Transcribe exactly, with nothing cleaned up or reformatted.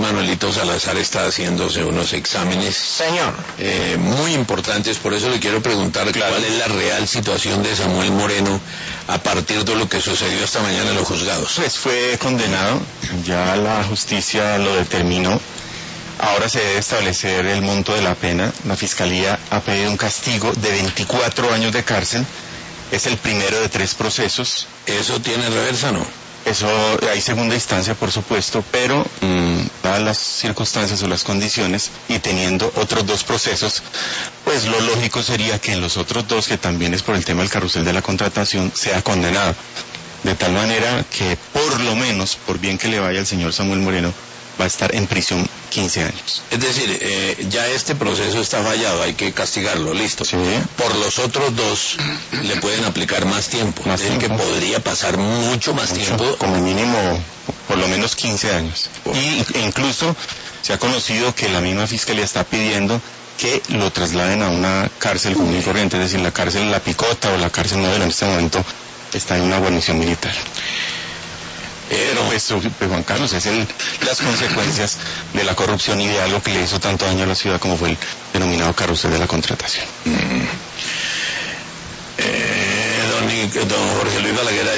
Manuelito Salazar está haciéndose unos exámenes, señor, eh, muy importantes. Por eso le quiero preguntar claro. cuál es la real situación de Samuel Moreno a partir de lo que sucedió esta mañana en los juzgados. Pues fue condenado, ya la justicia lo determinó. Ahora se debe establecer el monto de la pena. La Fiscalía ha pedido un castigo de veinticuatro años de cárcel. Es el primero de tres procesos. ¿Eso tiene reversa, no? Eso, hay segunda instancia, por supuesto, pero mmm, dadas las circunstancias o las condiciones y teniendo otros dos procesos, pues lo lógico sería que en los otros dos, que también es por el tema del carrusel de la contratación, sea condenado. De tal manera que por lo menos, por bien que le vaya al señor Samuel Moreno, va a estar en prisión quince años. Es decir, eh, ya este proceso está fallado, hay que castigarlo, listo. Sí. Por los otros dos le pueden aplicar más tiempo. Más es decir, tiempo. que podría pasar mucho más Mucho, tiempo. Como mínimo, por lo menos quince años. Y e incluso se ha conocido que la misma Fiscalía está pidiendo que lo trasladen a una cárcel común y corriente, es decir, la cárcel La Picota o la cárcel Modelo en este momento está en una guarnición militar. Pero pues, pues Juan Carlos, es el, las consecuencias de la corrupción y de algo que le hizo tanto daño a la ciudad como fue el denominado carrusel de la contratación. Mm. Eh, don, don Jorge Luis Balaguer,